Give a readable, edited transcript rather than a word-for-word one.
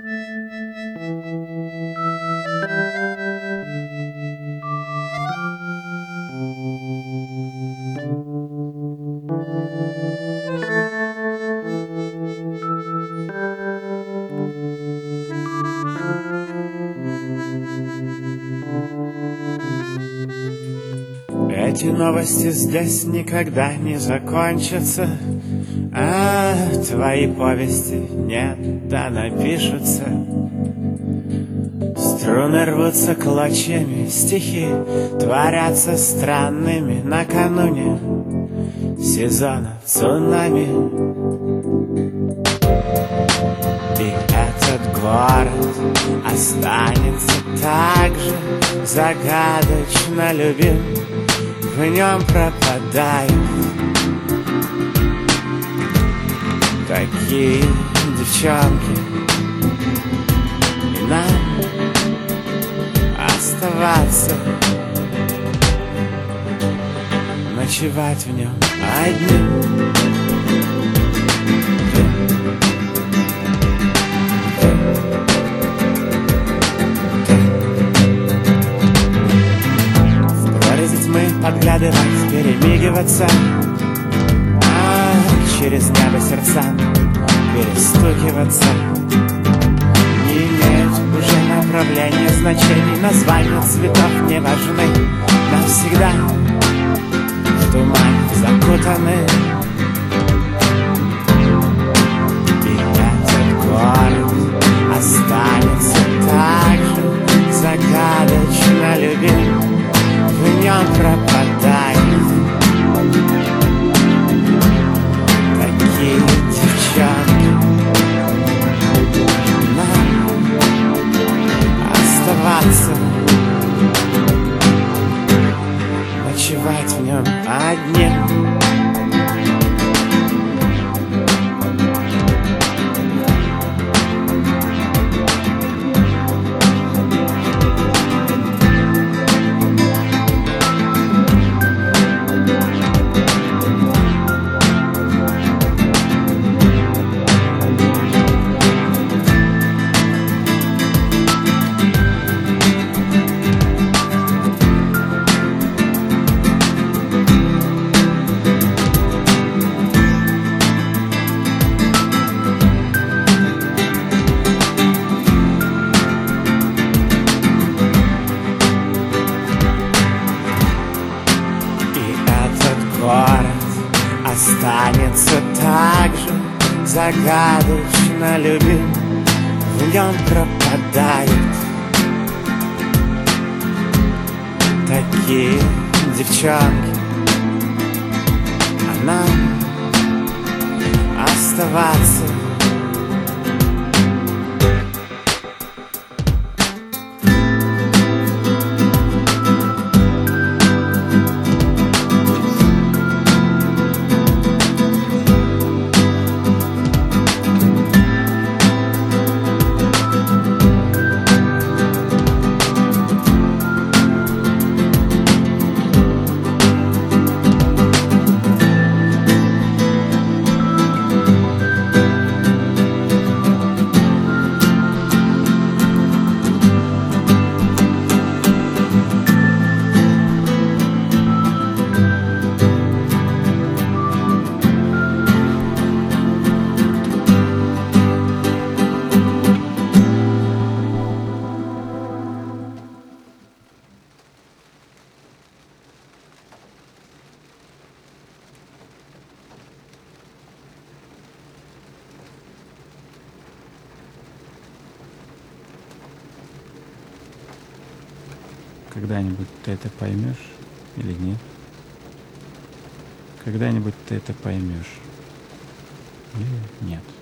Эти новости здесь никогда не закончатся, а твои повести нет, да напишутся. Струны рвутся клочьями, стихи творятся странными накануне сезона цунами. И этот город останется так же загадочно любим. В нем пропадают такие девчонки, и нам оставаться, ночевать в нем одним. Подглядывать, перемигиваться, через небо сердцам перестукиваться. Не имеют уже направления, значений, названия цветов не важны. Навсегда в тумане закутаны. И этот город останется так же загадочно любим. В нем пропадают такие девчонки. Нам оставаться, ночевать в нем одним. Останется так же загадочно любим. В нем пропадают такие девчонки, а нам оставаться. Когда-нибудь ты это поймешь или нет? Когда-нибудь ты это поймешь или нет?